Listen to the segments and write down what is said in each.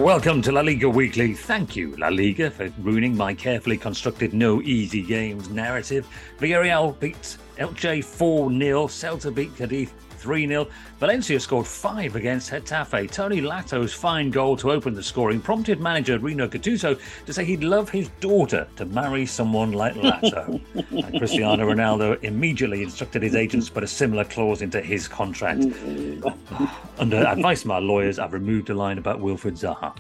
Welcome to La Liga Weekly. Thank you, La Liga, for ruining my carefully constructed no easy games narrative. Villarreal beats Elche 4-0. Celta beat Cadiz 3-0. Valencia scored 5 against Getafe. Tony Lato's fine goal to open the scoring prompted manager Rino Gattuso to say he'd love his daughter to marry someone like Lato. Cristiano Ronaldo immediately instructed his agents to put a similar clause into his contract. Under advice from our lawyers, I've removed a line about Wilfred Zaha.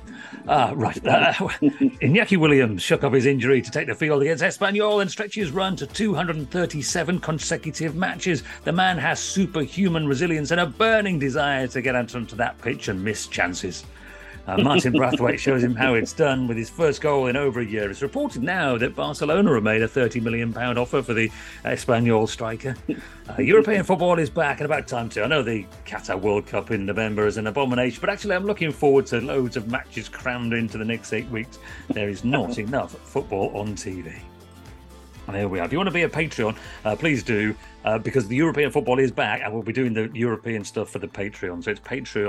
Iñaki Williams shook off his injury to take the field against Espanyol and stretch his run to 237 consecutive matches. The man has superhuman resilience and a burning desire to get out onto that pitch and miss chances. Martin Braithwaite shows him how it's done with his first goal in over a year. It's reported now that Barcelona have made a £30 million offer for the Espanyol striker. European football is back, and about time too. I know the Qatar World Cup in November is an abomination, but actually I'm looking forward to loads of matches crammed into the next 8 weeks. There is not enough football on TV. And there we are. If you want to be a Patreon, please do, because the European football is back, and we'll be doing the European stuff for the Patreon. So it's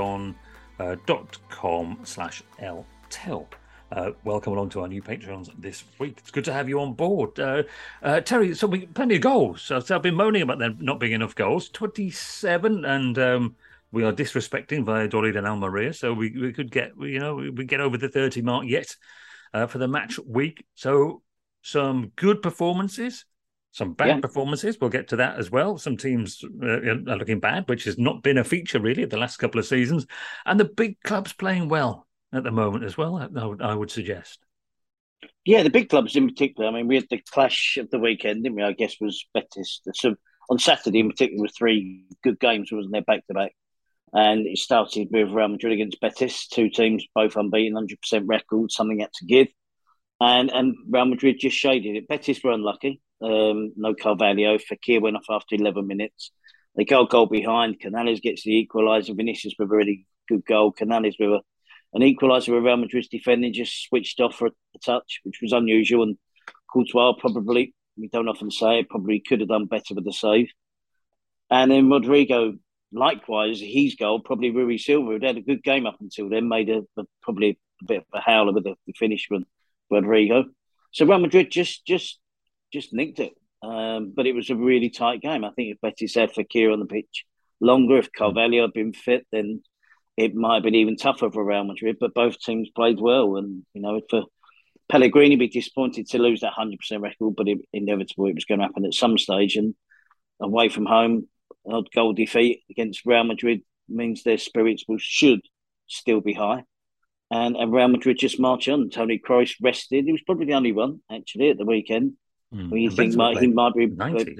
patreon.com/LTEL. Welcome along to our new Patreons this week. It's good to have you on board. Terry, so plenty of goals. So I've been moaning about there not being enough goals. 27, and we are disrespecting Valladolid and Almeria, so we could get, we get over the 30 mark yet for the match week. So some good performances, some bad performances. We'll get to that as well. Some teams are looking bad, which has not been a feature really of the last couple of seasons. And the big clubs playing well at the moment as well, I would suggest. Yeah, the big clubs in particular. I mean, we had the clash of the weekend, didn't we? I guess was Betis. So on Saturday in particular, was 3 good games, wasn't there, back-to-back? And it started with Real Madrid against Betis, 2 teams, both unbeaten, 100% record, something had to give. And Real Madrid just shaded it. Betis were unlucky. No Carvalho. Fekir went off after 11 minutes. They go a goal behind. Canales gets the equaliser. Vinicius with a really good goal. Canales with an equaliser where Real Madrid's defending just switched off for a touch, which was unusual. And Courtois probably, we don't often say it, probably could have done better with the save. And then Rodrigo, likewise, his goal, probably Rui Silva, who'd had a good game up until then, made probably a bit of a howler with the finish from Rodrigo. So Real Madrid just nicked it. But it was a really tight game. I think if Betis had Fekir on the pitch longer, if Carvalho had been fit, then it might have been even tougher for Real Madrid. But both teams played well. And, for Pellegrini, be disappointed to lose that 100% record, but inevitable it was going to happen at some stage. And away from home, an odd goal defeat against Real Madrid means their spirits should still be high. And Real Madrid just march on. Toni Kroos rested. He was probably the only one, actually, at the weekend. You think he might be, 90,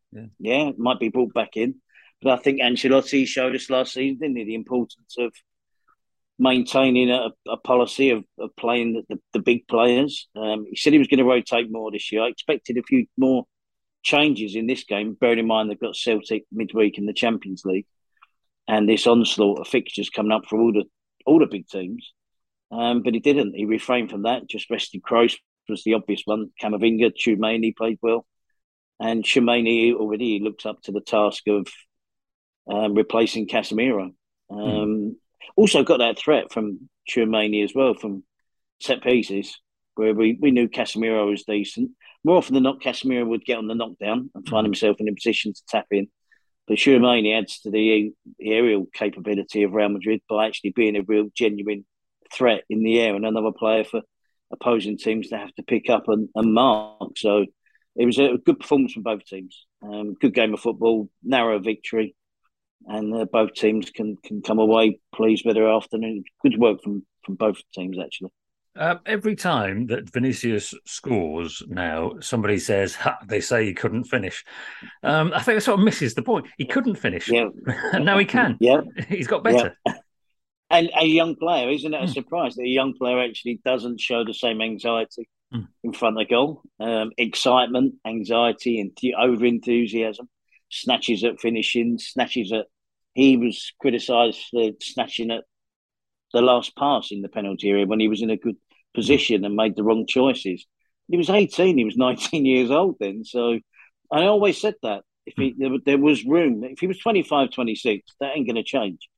might be brought back in. But I think Ancelotti showed us last season, didn't he, the importance of maintaining a policy of playing the big players. He said he was going to rotate more this year. I expected a few more changes in this game, bearing in mind they've got Celtic midweek in the Champions League and this onslaught of fixtures coming up for all the big teams. But he didn't. He refrained from that, just rested Kroos was the obvious one. Camavinga, Tchouameni played well. And Tchouameni already looks up to the task of replacing Casemiro. Also got that threat from Tchouameni as well, from set pieces, where we knew Casemiro was decent. More often than not, Casemiro would get on the knockdown and find himself in a position to tap in. But Tchouameni adds to the aerial capability of Real Madrid by actually being a real genuine threat in the air and another player for opposing teams to have to pick up and mark. So it was a good performance from both teams. Good game of football, narrow victory, and both teams can come away pleased with their afternoon. Good work from both teams, actually. Every time that Vinicius scores now, somebody says, they say he couldn't finish. I think that sort of misses the point. He couldn't finish. Yeah. And now he can. Yeah. He's got better. Yeah. And a young player, isn't it a surprise that a young player actually doesn't show the same anxiety in front of goal? Excitement, anxiety, and over-enthusiasm, snatches at finishing, he was criticised for snatching at the last pass in the penalty area when he was in a good position and made the wrong choices. He was 18, he was 19 years old then. So I always said that. If there was room, if he was 25, 26, that ain't going to change.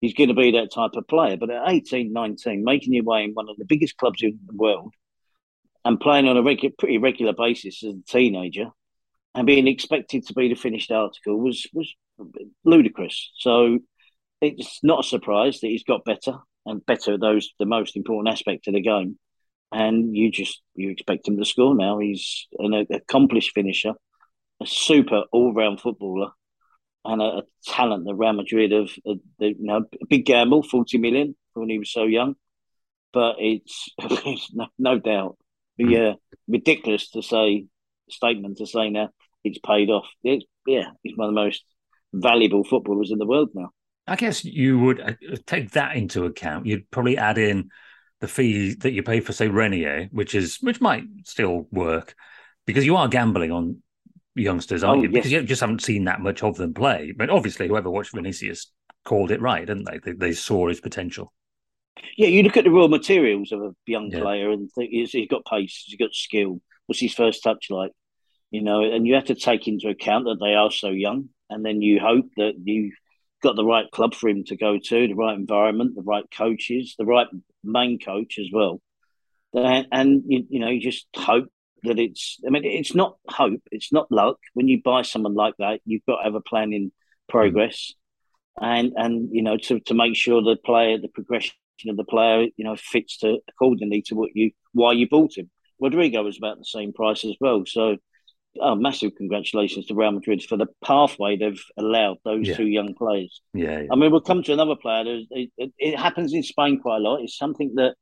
he's going to be that type of player. But at 18, 19, making your way in one of the biggest clubs in the world and playing on a pretty regular basis as a teenager and being expected to be the finished article was ludicrous. So it's not a surprise that he's got better and better at the most important aspect of the game. And you expect him to score now. He's an accomplished finisher, a super all-round footballer, and a talent that Real Madrid a big gamble, 40 million when he was so young. But it's no doubt ridiculous statement to say now it's paid off. He's one of the most valuable footballers in the world now. I guess you would take that into account. You'd probably add in the fee that you pay for, say, Renier, which might still work because you are gambling on youngsters, aren't you? Because you just haven't seen that much of them play. But obviously, whoever watched Vinicius called it right, didn't they? They saw his potential. Yeah, you look at the raw materials of a young player and think he's got pace, he's got skill. What's his first touch like? And you have to take into account that they are so young, and then you hope that you've got the right club for him to go to, the right environment, the right coaches, the right main coach as well. And you just hope that it's not hope, it's not luck. When you buy someone like that, you've got to have a plan in progress, and to make sure the progression of the player, fits accordingly to why you bought him. Rodrigo was about the same price as well. So, massive congratulations to Real Madrid for the pathway they've allowed those two young players. Yeah. I mean, we'll come to another player. It happens in Spain quite a lot. It's something that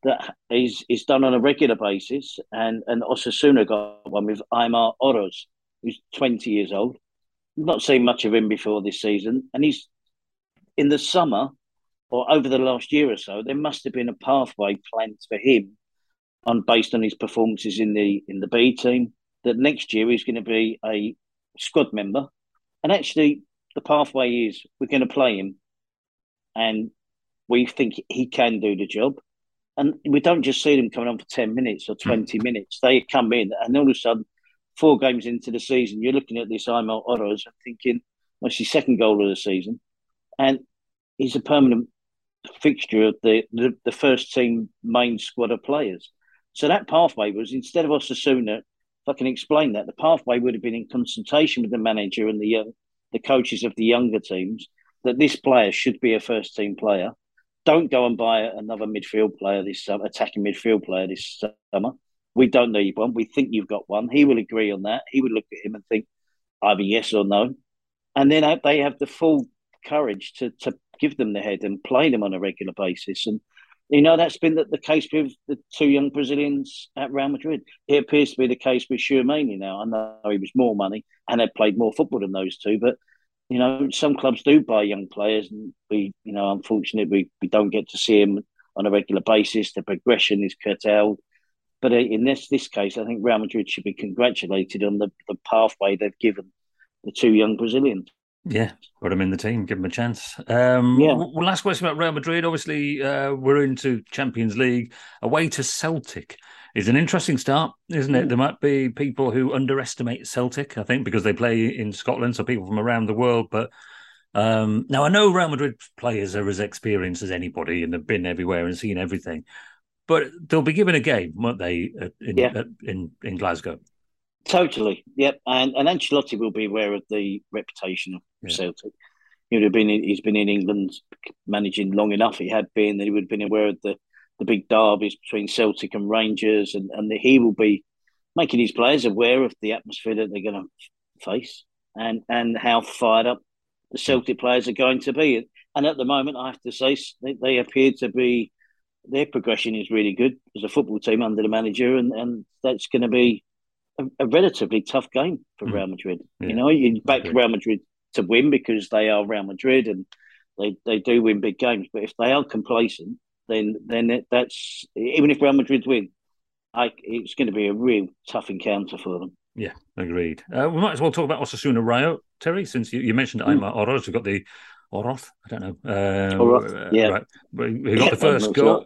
is done on a regular basis. And Osasuna got one with Aimar Oroz, who's 20 years old. Not seen much of him before this season. And he's in the summer or over the last year or so, there must have been a pathway planned for him based on his performances in the B team, that next year he's going to be a squad member. And actually, the pathway is we're going to play him and we think he can do the job. And we don't just see them coming on for 10 minutes or 20 minutes. They come in and all of a sudden, 4 games into the season, you're looking at this Aimar Oroz and thinking, what's his second goal of the season? And he's a permanent fixture of the first team main squad of players. So that pathway was, instead of Osasuna, if I can explain that, the pathway would have been in consultation with the manager and the coaches of the younger teams, that this player should be a first team player. Don't go and buy another midfield player this summer, attacking midfield player this summer. We don't need one. We think you've got one. He will agree on that. He would look at him and think either yes or no. And then they have the full courage to give them the head and play them on a regular basis. And, that's been the case with the 2 young Brazilians at Real Madrid. It appears to be the case with Tchouaméni now. I know he was more money and had played more football than those two, but some clubs do buy young players, and we, unfortunately, we don't get to see them on a regular basis. The progression is curtailed. But in this case, I think Real Madrid should be congratulated on the pathway they've given the 2 young Brazilians. Yeah, put them in the team, give them a chance. Well, last question about Real Madrid. Obviously, we're into Champions League. Away to Celtic is an interesting start, isn't it? There might be people who underestimate Celtic, I think, because they play in Scotland, so people from around the world. But now I know Real Madrid players are as experienced as anybody and have been everywhere and seen everything. But they'll be given a game, won't they, in Glasgow? Totally, yep. And Ancelotti will be aware of the reputation of Celtic. He's been in England managing long enough. He would have been aware of the big derbies between Celtic and Rangers, and he will be making his players aware of the atmosphere that they're going to face and how fired up the Celtic players are going to be. And at the moment, I have to say, they appear to be, their progression is really good as a football team under the manager, and that's going to be a relatively tough game for Real Madrid. Yeah. You back Real Madrid to win because they are Real Madrid and they do win big games. But if they are complacent, then that's, even if Real Madrid win, it's going to be a real tough encounter for them. Yeah, agreed. We might as well talk about Osasuna Rayo, Terry, since you mentioned Aimar Oroz. We've got the Oroz, I don't know. Oroz, yeah. Right. We got the first goal.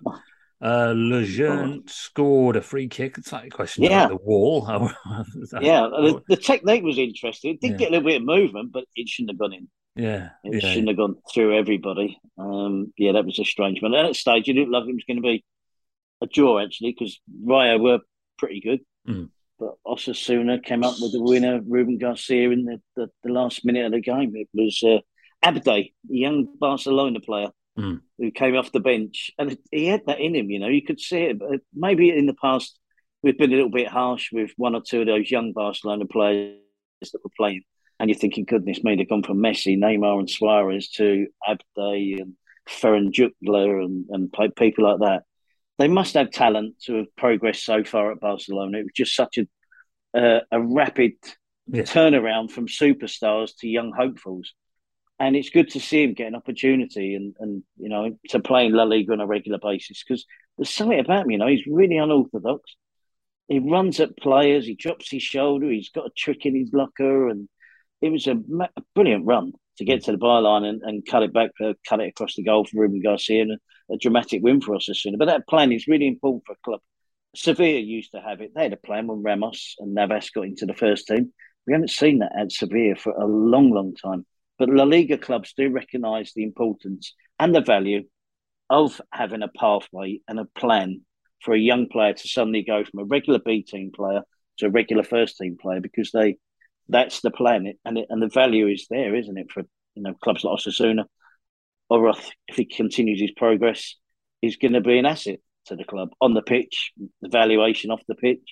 Lejeune scored a free kick. It's like a question about the wall. The technique was interesting. It did get a little bit of movement, but it shouldn't have gone in. Yeah, It yeah, shouldn't have gone through everybody. Yeah, that was a strange one. At that stage, you didn't look like it was going to be a draw, actually, because Rayo were pretty good. mm, But Osasuna came up with the winner, Ruben Garcia, in the last minute of the game. It was Abde, the young Barcelona player, mm. who came off the bench. And he had that in him, you could see it. But maybe in the past, we've been a little bit harsh with one or two of those young Barcelona players that were playing. And you're thinking, goodness me, they've gone from Messi, Neymar, and Suarez to Abde and Ferran Jutgler and people like that. They must have talent to have progressed so far at Barcelona. It was just such a rapid Yeah, turnaround from superstars to young hopefuls. And it's good to see him get an opportunity and to play in La Liga on a regular basis because there's something about him, he's really unorthodox. He runs at players, he drops his shoulder, he's got a trick in his locker, and it was a brilliant run to get to the byline and cut it back, cut it across the goal for Ruben Garcia, and a dramatic win for Osasuna. But that plan is really important for a club. Sevilla used to have it. They had a plan when Ramos and Navas got into the first team. We haven't seen that at Sevilla for a long, long time. But La Liga clubs do recognise the importance and the value of having a pathway and a plan for a young player to suddenly go from a regular B team player to a regular first team player because that's the plan and the value is there, isn't it, for clubs like Osasuna. Or if he continues his progress, he's going to be an asset to the club on the pitch, the valuation off the pitch.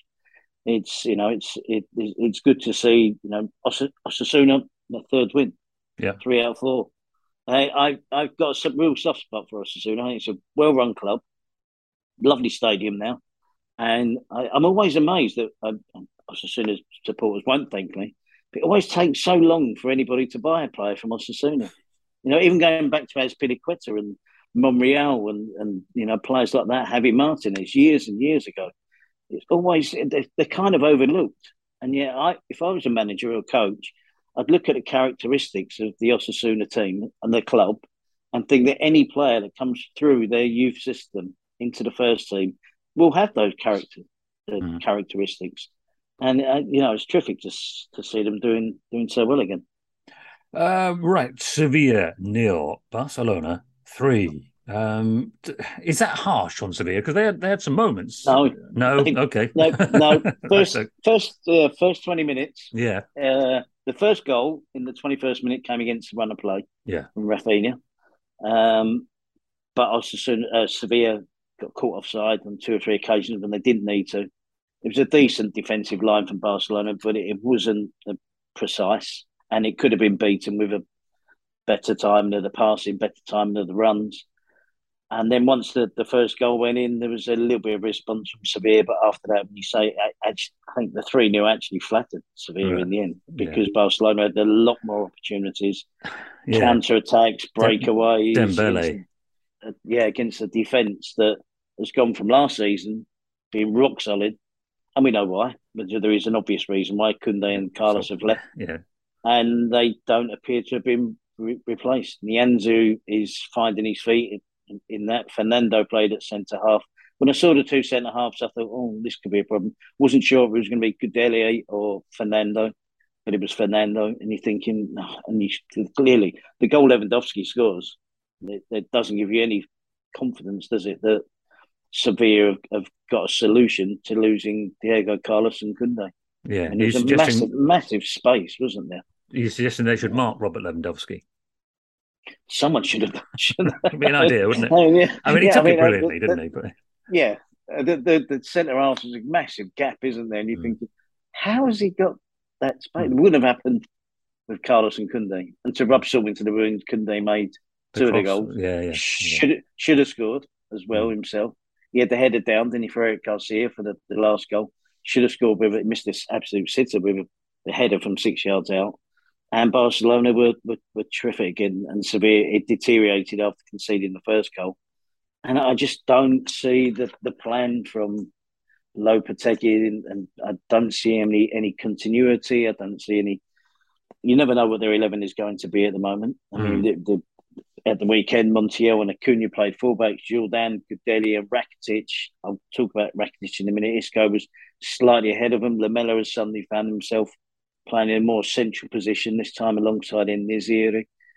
It's good to see Osasuna the third win, yeah. 3 out of 4. I've got a real soft spot for Osasuna. I think it's a well-run club, lovely stadium now, and I'm always amazed that Osasuna supporters won't thank me. But it always takes so long for anybody to buy a player from Osasuna. Even going back to Azpilicueta and Monreal and players like that, Javi Martinez, years and years ago. It's always they're kind of overlooked. And yet, if I was a manager or a coach, I'd look at the characteristics of the Osasuna team and the club and think that any player that comes through their youth system into the first team will have those characteristics. And it's terrific to see them doing so well again. Right, Sevilla 0, Barcelona 3. Is that harsh on Sevilla? Because they had some moments. No, No, okay, no. First 20 minutes. Yeah. The first goal in the 21st minute came against the run of play. Yeah. From Rafinha. But also Sevilla got caught offside on 2 or 3 occasions when they didn't need to. It was a decent defensive line from Barcelona, but it wasn't precise, and it could have been beaten with a better timing of the passing, better timing of the runs. And then once the first goal went in, there was a little bit of response from Sevilla. But after that, when you say, I think the 3-0 actually flattered Sevilla in the end because Barcelona had a lot more opportunities, counter-attacks, breakaways. Dembele. Against a defence that has gone from last season being rock solid. And we know why. But there is an obvious reason why Koundé and Carlos have left. Yeah. And they don't appear to have been replaced. Nianzou is finding his feet in that. Fernando played at centre half. When I saw the 2 centre halves, I thought, oh, this could be a problem. Wasn't sure if it was going to be Gudeli or Fernando, but it was Fernando. And you're thinking, clearly, the goal Lewandowski scores, it doesn't give you any confidence, does it, that Sevilla have got a solution to losing Diego Carlos and Koundé. Yeah, and it was a massive space, wasn't there? You're suggesting they should mark Robert Lewandowski? Someone should have done. It'd be an idea, wouldn't it? He took it brilliantly, didn't he? But yeah, the centre half is a massive gap, isn't there? And you're thinking, how has he got that space? It wouldn't have happened with Carlos and Koundé. And to rub salt into the wound, Koundé made 2 of the goals. Yeah. Should have scored as well himself. He had the header down, didn't he, for Eric Garcia for the last goal. Should have scored with it. Missed this absolute sitter with the header from 6 yards out. And Barcelona were terrific, and Sevilla, it deteriorated after conceding the first goal. And I just don't see the plan from Lopetegui, and I don't see any continuity. I don't see any. You never know what their 11 is going to be at the moment. I mean, at the weekend, Montiel and Acuna played fullbacks. Jordan, Gudeli, and Rakitic. I'll talk about Rakitic in a minute. Isco was slightly ahead of him. Lamela has suddenly found himself playing in a more central position, this time alongside Niziri.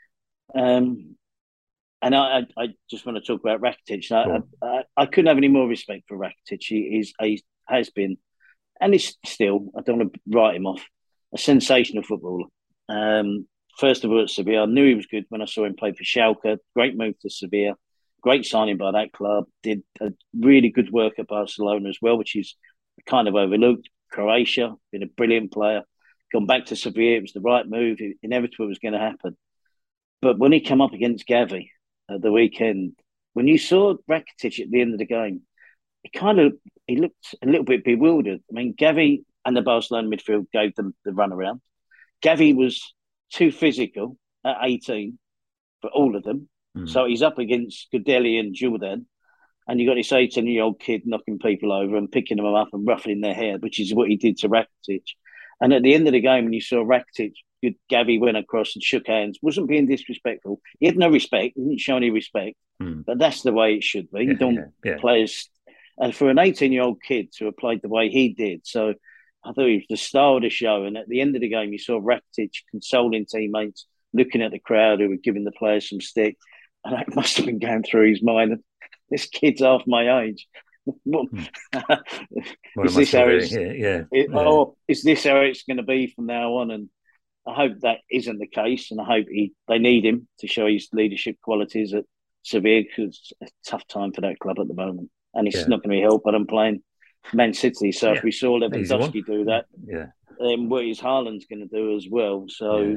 Um, and I just want to talk about Rakitic. Cool. I couldn't have any more respect for Rakitic. He has been, and he's still, I don't want to write him off, a sensational footballer. Um, First of all, at Sevilla, I knew he was good when I saw him play for Schalke. Great move to Sevilla. Great signing by that club. Did a really good work at Barcelona as well, which is kind of overlooked. Croatia, been a brilliant player. Gone back to Sevilla, it was the right move. Inevitable was going to happen. But when he came up against Gavi at the weekend, when you saw Rakitic at the end of the game, he looked a little bit bewildered. I mean, Gavi and the Barcelona midfield gave them the runaround. Gavi was too physical at 18 for all of them. So he's up against Gudeli and Jordan, and you got this 18-year-old kid knocking people over and picking them up and ruffling their hair, which is what he did to Rakitic. And at the end of the game, when you saw Rakitic, Gavi went across and shook hands, wasn't being disrespectful. He had no respect, he didn't show any respect, but that's the way it should be. You don't players, and for an 18-year-old kid to have played the way he did. So I thought he was the star of the show. And at the end of the game, you saw Rakitic consoling teammates, looking at the crowd who were giving the players some stick. And that must have been going through his mind. This kid's half my age. Is this how it's? Oh, is this how it's going to be from now on? And I hope that isn't the case. And I hope they need him to show his leadership qualities at Sevilla, because it's a tough time for that club at the moment. And it's not going to be helped by them playing Man City. So if we saw Lewandowski do that, then what is Haaland's going to do as well? So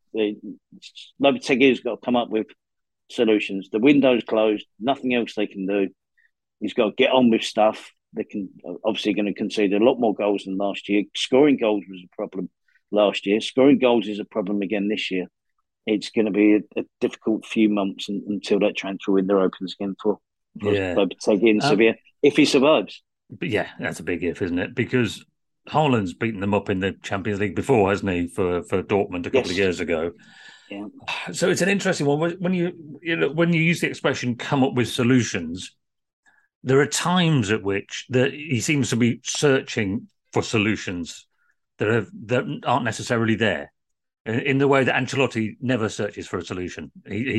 Lopetegui's got to come up with solutions. The window's closed. Nothing else they can do. He's got to get on with stuff. They can obviously going to concede a lot more goals than last year. Scoring goals was a problem last year. Scoring goals is a problem again this year. It's going to be a difficult few months until that transfer window opens again for Lopetegui in Sevilla, if he survives. But yeah, that's a big if, isn't it? Because Haaland's beaten them up in the Champions League before, hasn't he, for Dortmund a couple of years ago? Yeah. So it's an interesting one. When you use the expression "come up with solutions," there are times at which he seems to be searching for solutions that aren't necessarily there, in the way that Ancelotti never searches for a solution.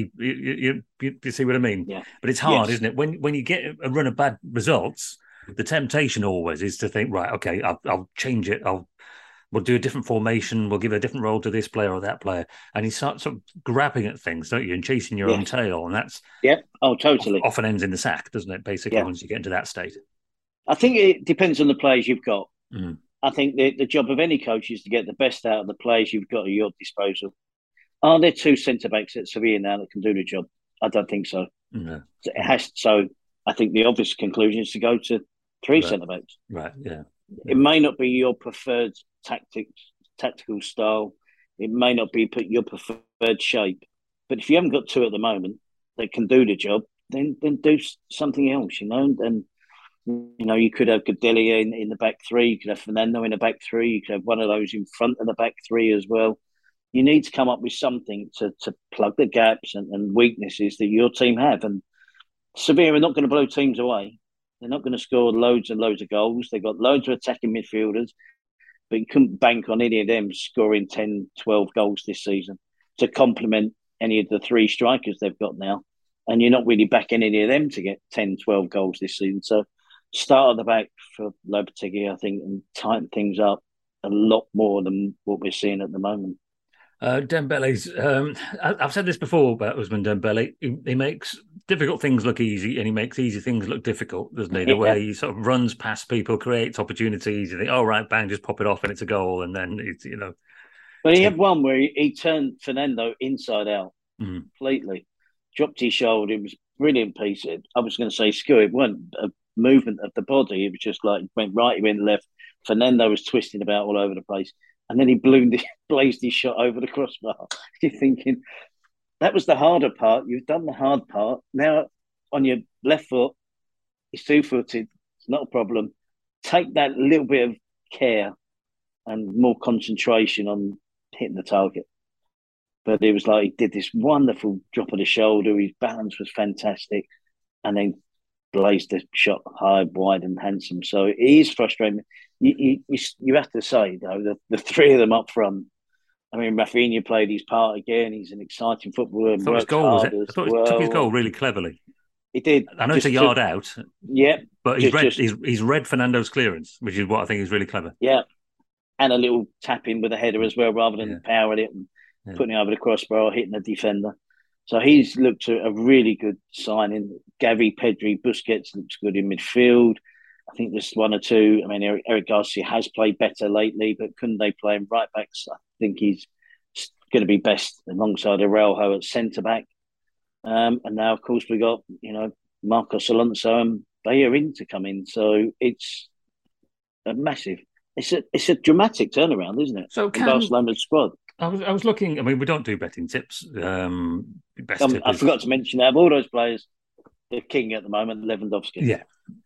You see what I mean? Yeah. But it's hard, isn't it? When you get a run of bad results, the temptation always is to think, right, okay, I'll change it. We'll do a different formation. We'll give a different role to this player or that player. And you start sort of grabbing at things, don't you, and chasing your own tail. And that's totally often ends in the sack, doesn't it? Basically, once you get into that state. I think it depends on the players you've got. I think the job of any coach is to get the best out of the players you've got at your disposal. Are there two centre backs at Sevilla now that can do the job? I don't think so. No. So I think the obvious conclusion is to go to three centre backs. Right. Yeah. It may not be your preferred tactical style. It may not be your preferred shape. But if you haven't got two at the moment that can do the job, then do something else, And, you could have Gudeli in the back three. You could have Fernando in the back three. You could have one of those in front of the back three as well. You need to come up with something to plug the gaps and weaknesses that your team have. And Sevilla are not going to blow teams away. They're not going to score loads and loads of goals. They've got loads of attacking midfielders, but you couldn't bank on any of them scoring 10, 12 goals this season to complement any of the three strikers they've got now. And you're not really backing any of them to get 10, 12 goals this season. So start at the back for Lopetegui, I think, and tighten things up a lot more than what we're seeing at the moment. Dembele's. I've said this before about Ousmane Dembele. He makes difficult things look easy, and he makes easy things look difficult, doesn't he? The way he sort of runs past people, creates opportunities. You think, "Oh right, bang, just pop it off, and it's a goal." And then it's But he had one where he turned Fernando inside out completely, dropped his shoulder. It was a brilliant piece. I was going to say skill. It wasn't a movement of the body. It was just like went right, he went left. Fernando was twisting about all over the place. And then he blazed his shot over the crossbar. You're thinking, that was the harder part. You've done the hard part. Now, on your left foot, he's two-footed. It's not a problem. Take that little bit of care and more concentration on hitting the target. But it was like he did this wonderful drop of the shoulder. His balance was fantastic. And then blazed the shot high, wide, and handsome. So it is frustrating. You have to say, though, the three of them up front, I mean, Rafinha played his part again. He's an exciting footballer I and thought his works goal was hard it. I as thought he took his goal well. really cleverly. He did. I know it's a Just took, yard out, yeah, but just he's read Fernando's clearance, which is what I think is really clever. yeah, and a little tap in with a header as well, rather than powering it and putting it over the crossbar or hitting the defender. So he's looked a really good signing. Gavi, Pedri, Busquets looks good in midfield. I think there's one or two. I mean, Eric Garcia has played better lately, but couldn't they play him right back? So I think he's going to be best alongside Araujo at centre back. And now, of course, we got Marcos Alonso and Bellerin to come in. So it's a massive. It's a dramatic turnaround, isn't it? So Barcelona's squad. I was looking. I mean, we don't do betting tips. I forgot to mention that of all those players, the king at the moment, Lewandowski. Yeah.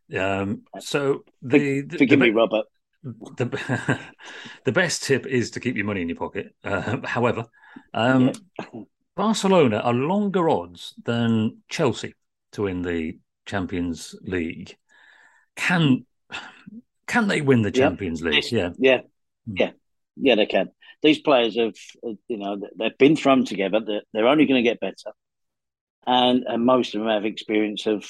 So forgive me, Robert. The best tip is to keep your money in your pocket. However, Barcelona are longer odds than Chelsea to win the Champions League. Can they win the Champions League? Yeah, they can. These players have, they've been thrown together. They're only going to get better, and most of them have experience of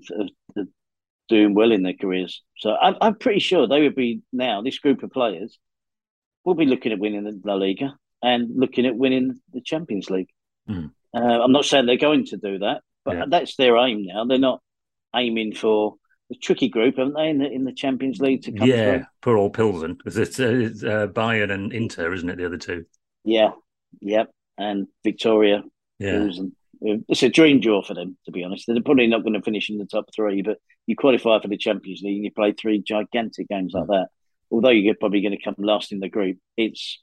doing well in their careers. So I'm pretty sure they would be now. This group of players will be looking at winning the La Liga and looking at winning the Champions League. I'm not saying they're going to do that, but that's their aim now. They're not aiming for the tricky group, haven't they, in the Champions League to come through? Yeah, poor old Pilsen, because it's Bayern and Inter, isn't it, the other two? Yeah, and Victoria. Yeah. It's a dream draw for them, to be honest. They're probably not going to finish in the top three, but you qualify for the Champions League and you play three gigantic games like that. Although you're probably going to come last in the group, it's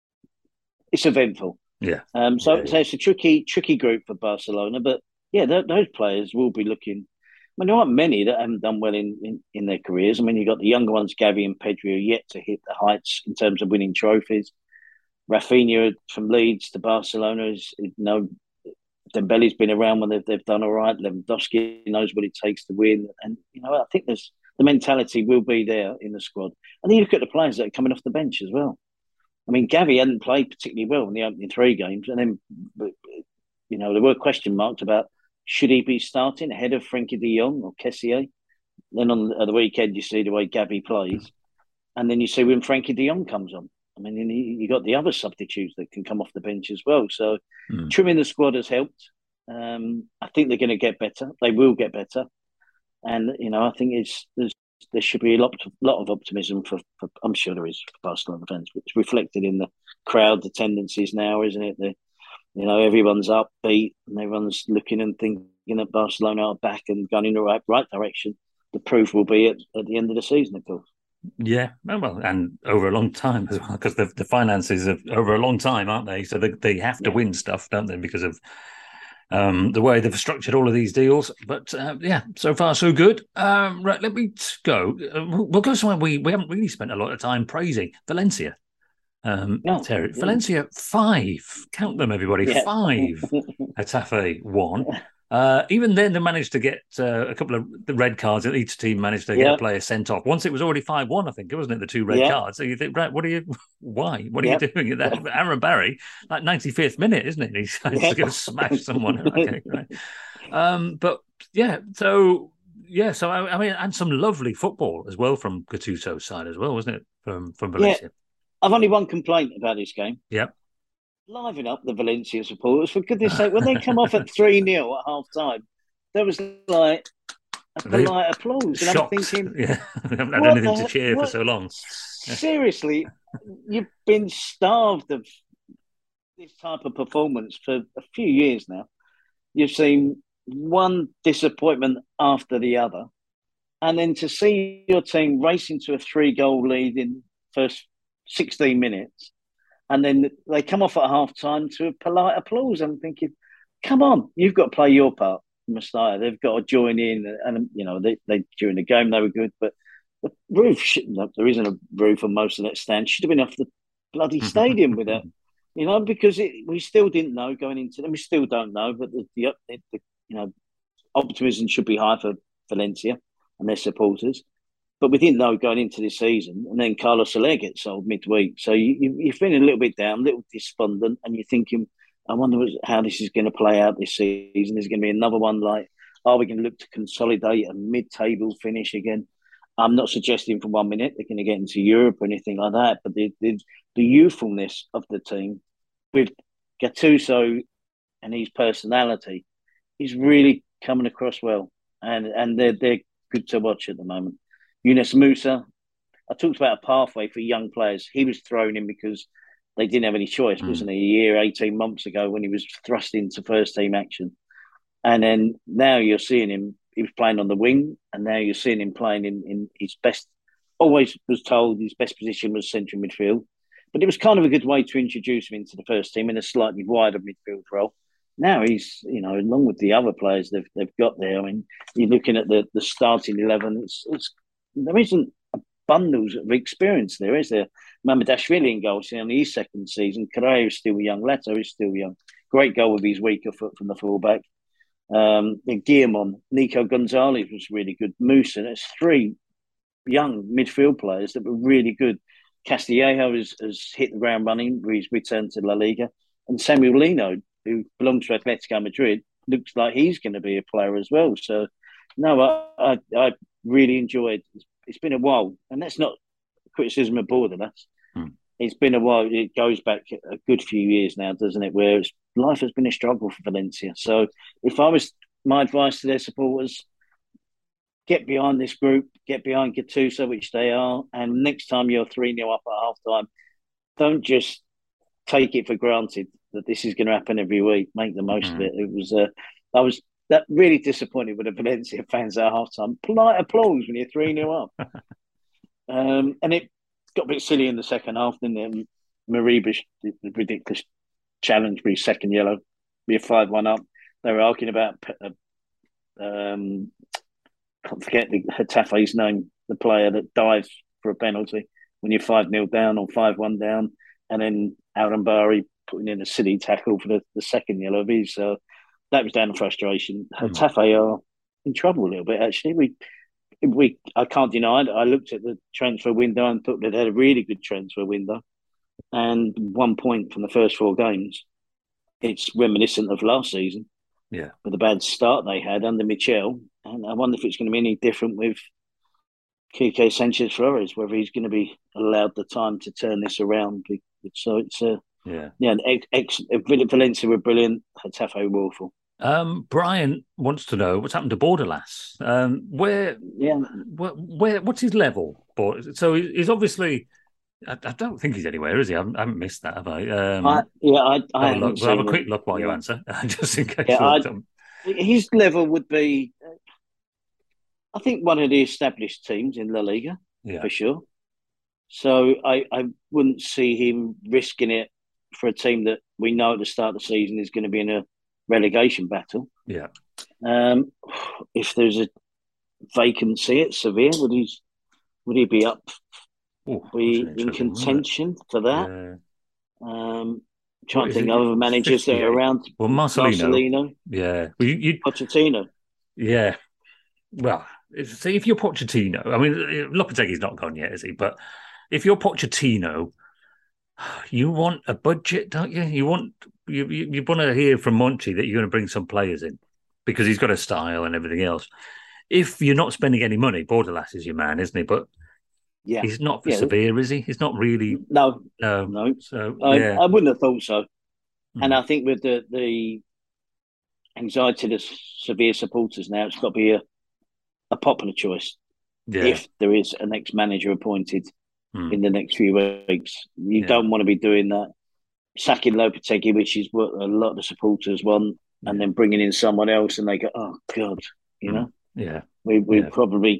eventful. Yeah. So it's a tricky group for Barcelona, but those players will be looking. I mean, there aren't many that haven't done well in their careers. I mean, you've got the younger ones, Gavi and Pedri, are yet to hit the heights in terms of winning trophies. Rafinha from Leeds to Barcelona is, Dembele's been around when they've done all right. Lewandowski knows what it takes to win. And, I think the mentality will be there in the squad. And then you look at the players that are coming off the bench as well. I mean, Gavi hadn't played particularly well in the opening three games. And then, there were question marks about should he be starting ahead of Frenkie de Jong or Kessié? Then on the weekend, you see the way Gavi plays. And then you see when Frenkie de Jong comes on. I mean, you got the other substitutes that can come off the bench as well. So trimming the squad has helped. I think they're going to get better. They will get better. And, I think there should be a lot of optimism for I'm sure there is for Barcelona fans. It's reflected in the crowd, the tendencies now, isn't it? Everyone's upbeat and everyone's looking and thinking that Barcelona are back and going in the right direction. The proof will be at the end of the season, of course. Yeah, well, and over a long time as well, because the finances are over a long time, aren't they? So they have to win stuff, don't they, because of the way they've structured all of these deals. But so far so good. Right, let me go. We'll go somewhere we haven't really spent a lot of time praising. Valencia. Terry, Valencia 5. Count them, everybody. 5. Getafe 1. Even then, they managed to get a couple of the red cards. Each team managed to get a player sent off. Once it was already 5-1, I think, wasn't it? The 2 red cards. So you think, right, why? What are you doing at that? Aaron Barry, like 95th minute, isn't it? He's to go smash someone. Okay, right. So I mean, and some lovely football as well from Gattuso's side as well, wasn't it? From Valencia. Yeah. I've only one complaint about this game. Yep. Liven up the Valencia supporters, for goodness sake. When they come off at 3-0 at half time, there was like a polite applause. And I'm thinking, they haven't had anything to cheer for so long. Seriously, you've been starved of this type of performance for a few years now. You've seen one disappointment after the other. And then to see your team racing to a 3-goal lead in first 16 minutes, and then they come off at half time to a polite applause. I'm thinking, come on, you've got to play your part, Mestalla. They've got to join in. And, they during the game, they were good. But the roof, there isn't a roof on most of that stand, should have been off the bloody stadium with that, because we still didn't know going into them. We still don't know. But the optimism should be high for Valencia and their supporters. But we didn't know going into this season, and then Carlos Soler gets sold midweek. So you're feeling a little bit down, a little despondent, and you're thinking, I wonder how this is going to play out this season. Is it going to be another one like, are we going to look to consolidate a mid-table finish again? I'm not suggesting for 1 minute they're going to get into Europe or anything like that, but the youthfulness of the team with Gattuso and his personality is really coming across well, and they're good to watch at the moment. Yunus Musa, I talked about a pathway for young players. He was thrown in because they didn't have any choice, wasn't he? A year, 18 months ago when he was thrust into first team action. And then now you're seeing him, he was playing on the wing, and now you're seeing him playing in his best, always was told his best position was central midfield. But it was kind of a good way to introduce him into the first team in a slightly wider midfield role. Now he's, along with the other players they've got there, I mean, you're looking at the starting 11, there isn't bundles of experience there, is there? Mamardashvili in goal, in his second season. Correa is still young. Leto is still young. Great goal with his weaker foot from the fullback. Guillamon, Nico Gonzalez was really good. Musa, that's three young midfield players that were really good. Castillejo has hit the ground running with his return to La Liga. And Samuel Lino, who belongs to Atletico Madrid, looks like he's going to be a player as well. So, no, I really enjoyed. It's been a while, and that's not criticism of Borderless. It's been a while. It goes back a good few years now, doesn't it? Where life has been a struggle for Valencia. So, if I was my advice to their supporters, get behind this group, get behind Gattuso, which they are, and next time you're 3-0 up at half time, don't just take it for granted that this is going to happen every week. Make the most of it. I was that really disappointed with the Valencia fans at half time. Polite applause when you're 3-0 up. And it got a bit silly in the second half, didn't it? Mariba, the ridiculous challenge for his second yellow. We were 5-1 up. They were arguing about, can't forget the Hetafe's name, the player that dives for a penalty when you're 5-0 down or 5-1 down. And then Aaron Bari putting in a silly tackle for the second yellow of his. So that was down to frustration. Hetafe are in trouble a little bit, actually. I can't deny it. I looked at the transfer window and thought they had a really good transfer window. And 1 point from the first 4 games. It's reminiscent of last season. Yeah. With the bad start they had under Michel. And I wonder if it's going to be any different with Quique Sanchez Flores, whether he's going to be allowed the time to turn this around. So it's Valencia were brilliant. Hetafe were awful. Brian wants to know what's happened to Borderlass. What's his level? So he's obviously. I don't think he's anywhere, is he? I haven't missed that, have I? I haven't. We'll have a quick look while you answer, just in case. His level would be, I think, one of the established teams in La Liga, for sure. So I wouldn't see him risking it for a team that we know at the start of the season is going to be in a relegation battle. Yeah. If there's a vacancy at Sevilla, would he be up? Be in contention for that? Yeah. Trying to think of other managers that are around. Well, Marcelino. Yeah. Well, Pochettino. Yeah. Well, see, if you're Pochettino, I mean, Lopetegui's not gone yet, is he? But if you're Pochettino, you want a budget, don't you? You want to hear from Monchi that you're going to bring some players in because he's got a style and everything else. If you're not spending any money, Borderlass is your man, isn't he? But he's not for Sevilla, is he? He's not really. No. So I wouldn't have thought so. And I think with the anxiety of Sevilla supporters now, it's got to be a popular choice. Yeah. If there is an ex-manager appointed in the next few weeks, you don't want to be doing that, sacking Lopetegui, which is what a lot of the supporters want, and then bringing in someone else, and they go, "Oh God," Yeah, we probably.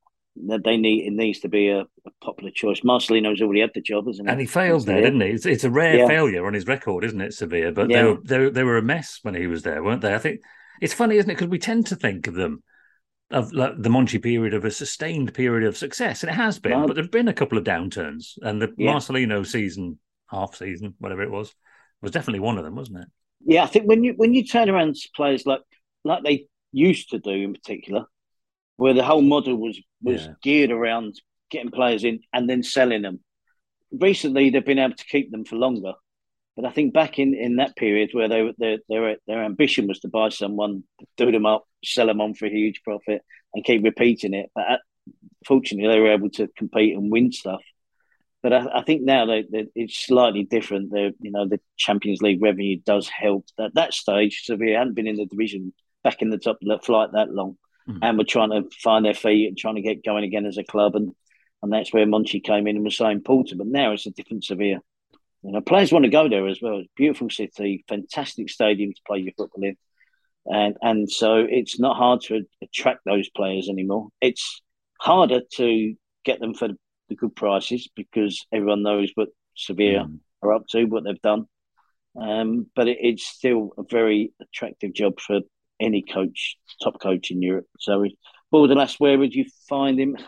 It needs to be a popular choice. Marcelino's already had the job, hasn't he? And he failed there, didn't he? It's a rare failure on his record, isn't it, Sevilla? But they were a mess when he was there, weren't they? I think it's funny, isn't it? Because we tend to think of them of like the Monchi period of a sustained period of success, and it has been. But there've been a couple of downturns, and the Marcelino season, half season, whatever it was definitely one of them, wasn't it? Yeah, I think when you turn around to players like they used to do in particular. where the whole model was Yeah. geared around getting players in and then selling them. Recently, they've been able to keep them for longer. But I think back in that period where their ambition was to buy someone, do them up, sell them on for a huge profit, and keep repeating it. But fortunately, they were able to compete and win stuff. But I think now it's slightly different. The Champions League revenue does help. At that stage, Sevilla hadn't been in the division back in the top flight that long, and were trying to find their feet and trying to get going again as a club. And that's where Monchi came in and was so important. But now it's a different Sevilla. Players want to go there as well. It's a beautiful city, fantastic stadium to play your football in. And so it's not hard to attract those players anymore. It's harder to get them for the good prices because everyone knows what Sevilla are up to, what they've done. But it's still a very attractive job for any coach, top coach in Europe. So, Bordalas, where would you find him?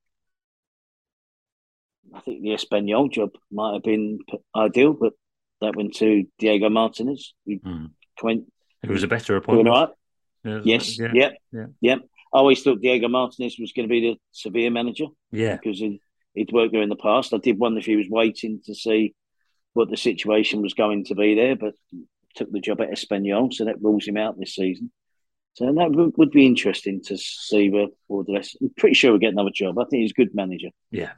I think the Espanyol job might have been ideal, but that went to Diego Martinez. It was a better appointment. Right. Yes. Yeah. I always thought Diego Martinez was going to be the Sevilla manager. Yeah. Because he'd worked there in the past. I did wonder if he was waiting to see what the situation was going to be there, but took the job at Espanyol, so that rules him out this season. So that would be interesting to see where Bordalas. I'm pretty sure we'll get another job. I think he's a good manager. Yeah.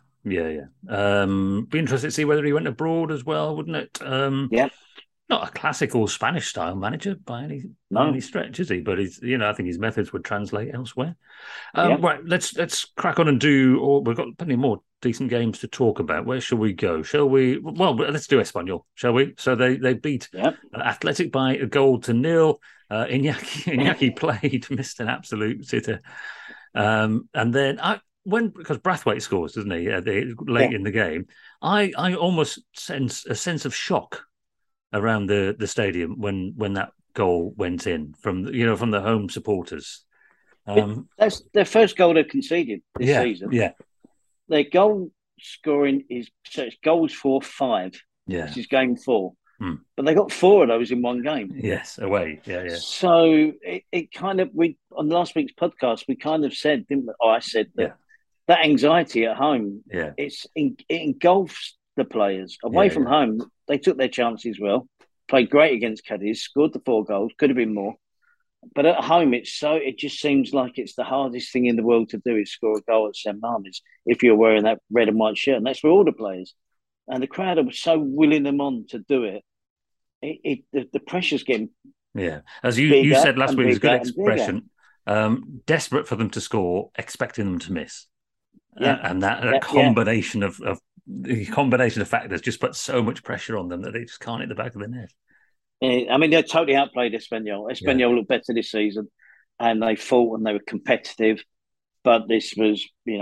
Be interested to see whether he went abroad as well, wouldn't it? Yeah. Not a classical Spanish style manager by any stretch, is he? But I think his methods would translate elsewhere. Right, let's crack on and we've got plenty more decent games to talk about. Where shall we go? Shall we? Well, let's do Espanyol, shall we? So they beat Athletic by 1-0. Iñaki played, missed an absolute sitter, and then because Brathwaite scores, doesn't he? Late in the game, I almost sense a sense of shock around the stadium when that goal went in from the home supporters. That's their first goal they've conceded this season. Yeah, their goal scoring is goals 4-5. Yeah, this is game 4. But they got 4 of those in one game. Yes, away. Yeah. So it kind of on last week's podcast we kind of said, didn't we? I said that that anxiety at home, it engulfs the players. Away from home, they took their chances well, played great against Cadiz, scored the 4 goals, could have been more. But at home, it just seems like it's the hardest thing in the world to do is score a goal at San Mamés if you're wearing that red and white shirt. And that's for all the players. And the crowd are so willing them on to do it. The pressure's getting as you said last week, it's a good expression. Desperate for them to score, expecting them to miss. And that combination of the combination of factors just put so much pressure on them that they just can't hit the back of the net. I mean, they totally outplayed Espanyol. Espanyol looked better this season, and they fought and they were competitive. But this was,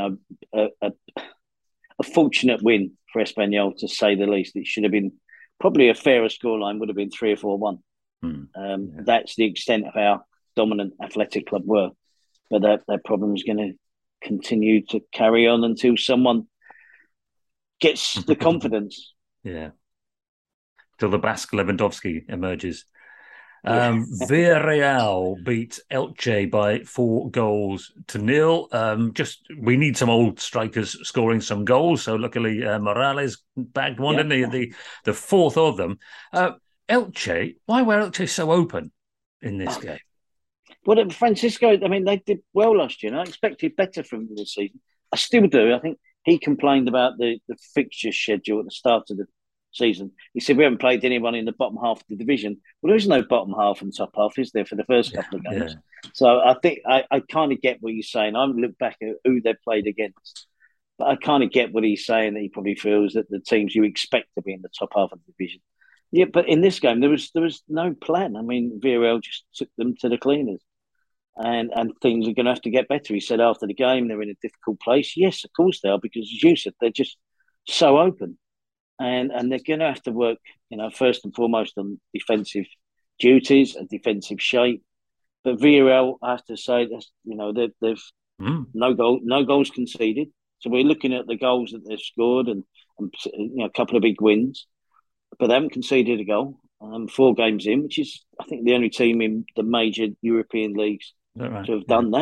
a fortunate win for Espanyol, to say the least. It should have been probably a fairer scoreline. Would have been 3 or 4-1. That's the extent of how dominant Athletic Club were. But that problem is going to continue to carry on until someone gets the confidence. Till the Basque Lewandowski emerges. Villarreal beat Elche by 4-0. We need some old strikers scoring some goals. So luckily Morales bagged one, didn't he? The 4th of them. Elche, why were Elche so open in this game? Well, Francisco, I mean, they did well last year. I expected better from them this season. I still do. I think he complained about the fixture schedule at the start of the season. He said, we haven't played anyone in the bottom half of the division. Well, there is no bottom half and top half, is there, for the first couple of games? So I think I kind of get what you're saying. I haven't looked back at who they've played against, but I kind of get what he's saying, that he probably feels that the teams you expect to be in the top half of the division. Yeah, but in this game, there was no plan. I mean, Villarreal just took them to the cleaners. And things are going to have to get better. He said after the game, they're in a difficult place. Yes, of course they are, because as you said, they're just so open. And they're going to have to work, first and foremost on defensive duties and defensive shape. But Villarreal, I have to say, they've no goals conceded. So we're looking at the goals that they've scored and a couple of big wins, but they haven't conceded a goal. 4 games in, which is, I think, the only team in the major European leagues to have done that.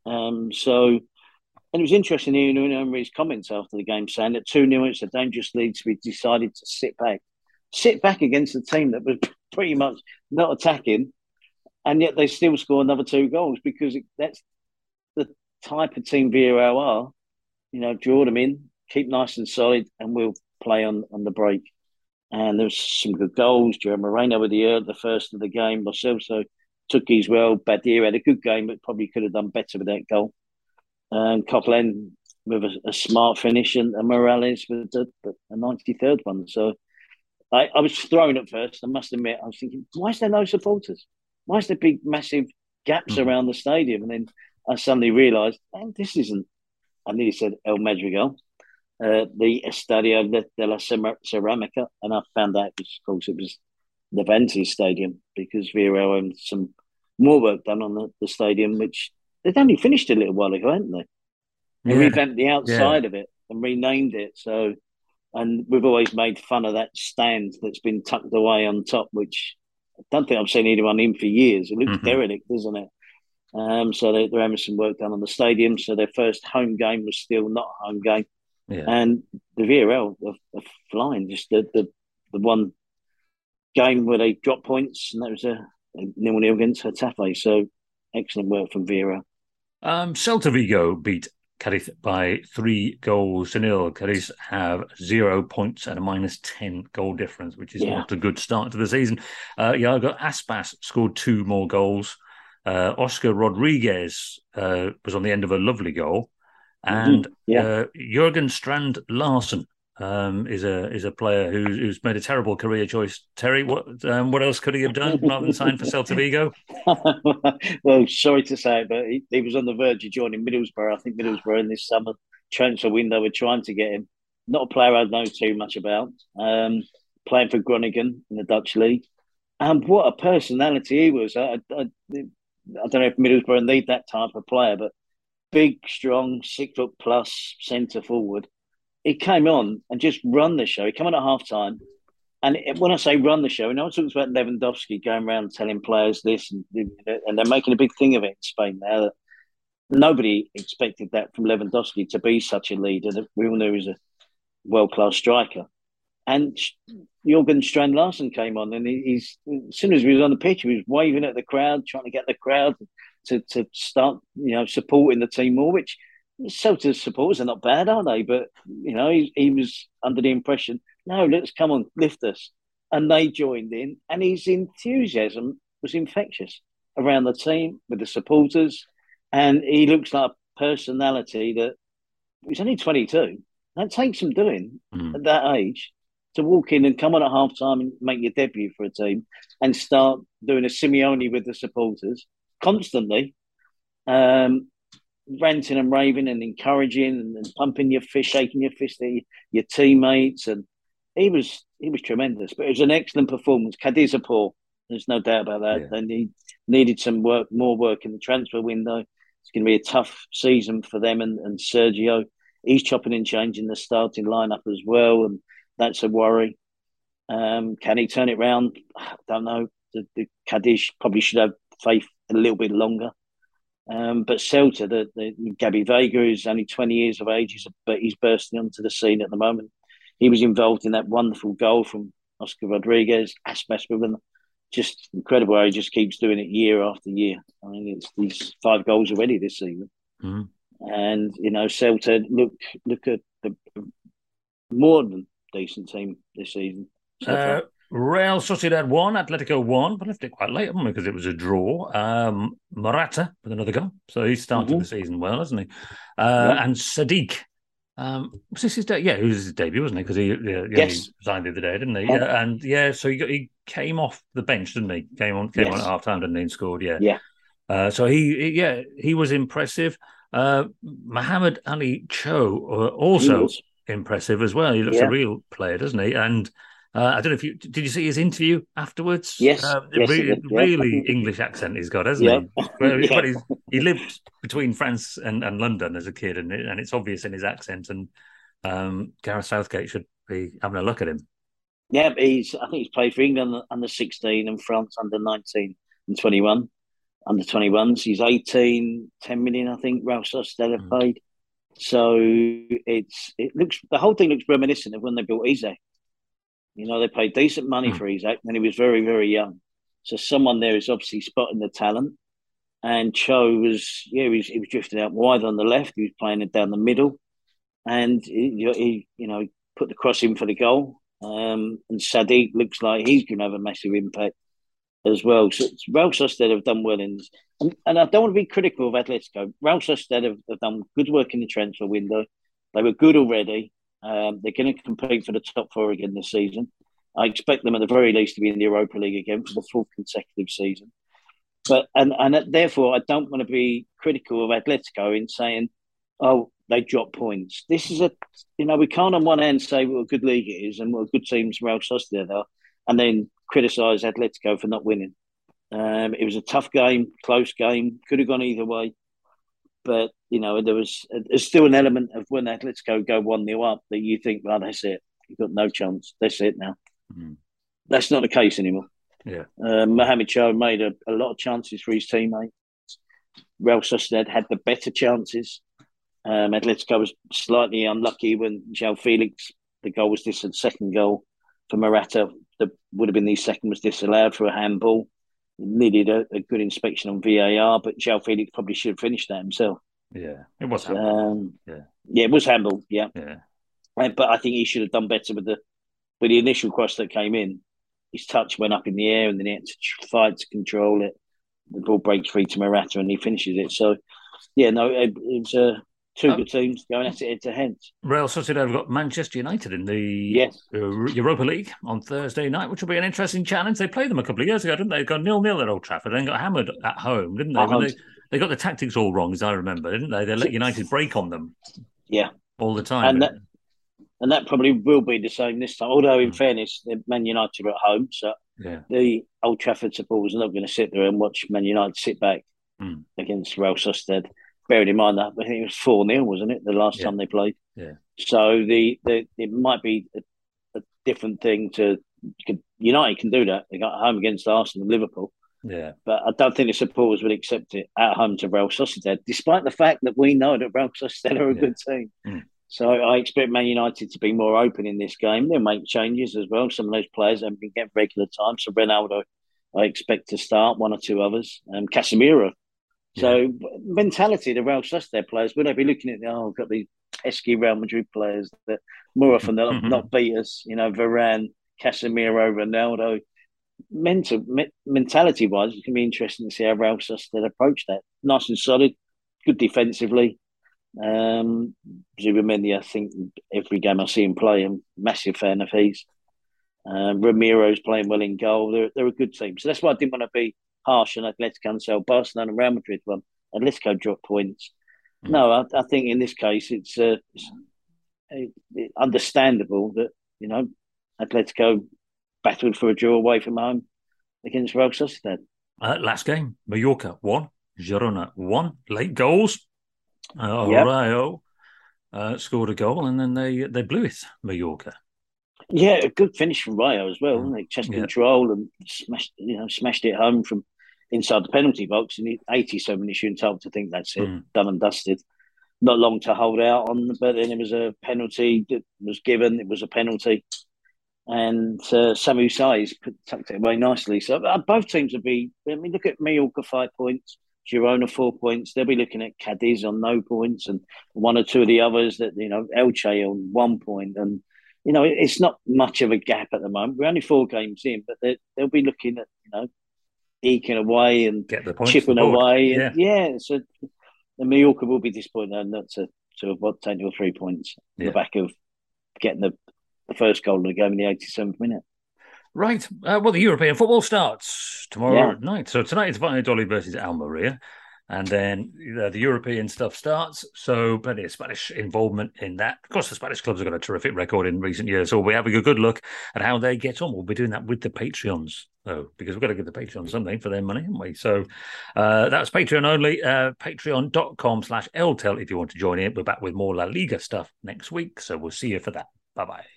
So, and it was interesting hearing Emery's comments after the game saying that 2-0, it's a dangerous lead, so we decided to sit back against a team that was pretty much not attacking, and yet they still score another 2 goals because that's the type of team Villarreal are. Draw them in, keep nice and solid, and we'll play on the break. And there's some good goals. Jerome Moreno with the first of the game. Lo Celso took his well. Badir had a good game, but probably could have done better with that goal. And Coquelin with a smart finish, and Morales with a 93rd one. So I was thrown at first, I must admit. I was thinking, why is there no supporters? Why is there big, massive gaps around the stadium? And then I suddenly realised, man, this isn't, I nearly said El Madrigal, the Estadio de la Ceramica. And I found out, of course, it was Levante Stadium because Villarreal owned some more work done on the stadium, which they'd only finished a little while ago, hadn't they? They Yeah, revamped the yeah. outside of it and renamed it. So, and we've always made fun of that stand that's been tucked away on top, which I don't think I've seen anyone in for years. It looks Hmm. derelict, doesn't it? So they're having some work done on the stadium. So their first home game was still not a home game. Yeah. And the VRL are flying. Just the one game where they dropped points, and that was a 0-0 against Getafe. So excellent work from VRL. Celta Vigo beat Cadiz by 3 goals to 0. Cadiz have 0 points and a -10 goal difference, which is Yeah. not a good start to the season. Iago Aspas scored 2 more goals. Oscar Rodriguez was on the end of a lovely goal. And Yeah. Jurgen Strand Larsen is a player who's made a terrible career choice. Terry, what else could he have done rather than sign for Celta Vigo? Well, sorry to say it, but he was on the verge of joining Middlesbrough. I think Middlesbrough in this summer transfer window were trying to get him. Not a player I know too much about. Playing for Groningen in the Dutch league. And what a personality he was. I don't know if Middlesbrough need that type of player, but big, strong, 6 foot plus centre forward. He came on and just run the show. He came on at half time. And when I say run the show, no one talks about Lewandowski going around telling players this, and they're making a big thing of it in Spain now. Nobody expected that from Lewandowski to be such a leader. That we all knew he was a world class striker. And Jurgen Strand Larsen came on, and he's as soon as he was on the pitch, he was waving at the crowd, trying to get the crowd to start, supporting the team more. Which Celta's supporters are not bad, are they? But he was under the impression, no, let's come on, lift us, and they joined in, and his enthusiasm was infectious around the team with the supporters, and he looks like a personality that he's only 22. That takes some doing Mm. at that age to walk in and come on at half time and make your debut for a team and start doing a Simeone with the supporters constantly, um, ranting and raving and encouraging and pumping your fist, shaking your fist at your teammates. And he was tremendous. But it was an excellent performance. Cadiz are poor. There's no doubt about that. Yeah. They needed some more work in the transfer window. It's going to be a tough season for them and Sergio. He's chopping and changing the starting lineup as well, and that's a worry. Can he turn it round? I don't know. The Cadiz probably should have faith a little bit longer. But Celta, the Gabby Vega, is only 20 years of age, but he's bursting onto the scene at the moment. He was involved in that wonderful goal from Oscar Rodriguez, Aspas with him. Just incredible how he just keeps doing it year after year. I mean, it's these 5 goals already this season. Mm. And, Celta look at the more than decent team this season so far. Real Sociedad 1, Atletico 1. We left it quite late, haven't we? Because it was a draw. Morata with another goal. So he started the season well, hasn't he? And Sadiq. Was this his debut? Yeah, it was his debut, wasn't it? Because he signed the other day, didn't he? Yeah, and so he came off the bench, didn't he? Came on at half time, didn't he? And scored. Yeah. So he was impressive. Mohamed Ali Cho also impressive as well. He looks a real player, doesn't he? And I don't know if did you see his interview afterwards? Yes, really English accent he's got, hasn't he? But he lived between France and London as a kid, and it's obvious in his accent. And Gareth Southgate should be having a look at him. Yeah, I think he's played for England under 16 and France under 19 and 21. under 21s. He's 18, 10 million, I think. Real Sociedad have paid. So the whole thing looks reminiscent of when they built Isak. You know, they paid decent money for Isak, and he was very, very young. So someone there is obviously spotting the talent. And Cho was, he was drifting out wide on the left. He was playing it down the middle, and he put the cross in for the goal. And Sadiq looks like he's going to have a massive impact as well. So Real Sociedad have done well in this. And I don't want to be critical of Atletico. Real Sociedad have done good work in the transfer window. They were good already. They're going to compete for the top four again this season. I expect them at the very least to be in the Europa League again for the fourth consecutive season. But and therefore, I don't want to be critical of Atletico in saying, oh, they drop points. This is we can't on one hand say what a good league it is and what a good teams Real Sociedad are, and then criticise Atletico for not winning. It was a tough game, close game, could have gone either way. But, there's still an element of when Atletico go 1-0 up that you think, well, that's it. You've got no chance. That's it now. Mm. That's not the case anymore. Yeah. Mohamed Cho made a lot of chances for his teammates. Real Sociedad had the better chances. Atletico was slightly unlucky when João Felix, the goal was this, the second goal for Morata, that would have been the second, was disallowed for a handball. Needed a good inspection on VAR, but João Felix probably should have finished that himself. Yeah, it was handball. Yeah, it was handball. Yeah. Yeah. But I think he should have done better with the initial cross that came in. His touch went up in the air, and then he had to fight to control it. The ball breaks free to Morata, and he finishes it. So, it was two good teams going at it head-to-head. Real Sociedad have got Manchester United in the Europa League on Thursday night, which will be an interesting challenge. They played them a couple of years ago, didn't they? They got 0-0 at Old Trafford and then got hammered at home, didn't they? They got the tactics all wrong, as I remember, didn't they? They let United break on them. Yeah. All the time. And that probably will be the same this time. Although, in fairness, Man United are at home, so the Old Trafford supporters are not going to sit there and watch Man United sit back against Real Sociedad. Bearing in mind that I think it was 4-0, wasn't it, the last time they played? Yeah. So it might be a different thing United can do that. They got home against Arsenal and Liverpool. Yeah. But I don't think the supporters would accept it at home to Real Sociedad, despite the fact that we know that Real Sociedad are a good team. So I expect Man United to be more open in this game. They'll make changes as well. Some of those players haven't been getting regular time. So Ronaldo, I expect to start, one or two others. Casemiro. So mentality, the Real Sociedad players, will they be looking at, got these pesky Real Madrid players that more often they'll not beat us, Varane, Casemiro, Ronaldo. Mentality-wise, it's going to be interesting to see how Real Sociedad approach that. Nice and solid, good defensively. Zubimendi, I think every game I see him play, I'm a massive fan of his. Ramiro's playing well in goal. They're a good team. So that's why I didn't want to be harsh on Atletico and say Barcelona and Real Madrid won. Atletico dropped points. No, I think in this case it's understandable that, Atletico battled for a draw away from home against Real Sociedad. Last game, Mallorca 1, Girona 1. Late goals. Rayo scored a goal and then they blew it, Mallorca. Yeah, a good finish from Rayo as well. They chest control and smashed it home from inside the penalty box. And 87 minutes, you're entitled to think that's it, done and dusted. Not long to hold out on, but then it was a penalty that was given. It was a penalty. And Samu Saiz tucked it away nicely. So both teams will be, look at Mallorca 5 points, Girona 4 points. They'll be looking at Cadiz on no points and one or two of the others that, Elche on 1 point. And, it's not much of a gap at the moment. We're only 4 games in, but they'll be looking at, eking away and chipping away. And, so the Mallorca will be disappointed not to have obtained 2 or 3 points on the back of getting the first goal of the game in the 87th minute. Right. Well, the European football starts tomorrow night. So tonight it's Valladolid versus Almeria. And then the European stuff starts. So plenty of Spanish involvement in that. Of course, the Spanish clubs have got a terrific record in recent years. So we'll be having a good look at how they get on. We'll be doing that with the Patreons, though, because we've got to give the Patreons something for their money, haven't we? So that's Patreon only. Patreon.com/LTEL if you want to join in. We're back with more La Liga stuff next week. So we'll see you for that. Bye-bye.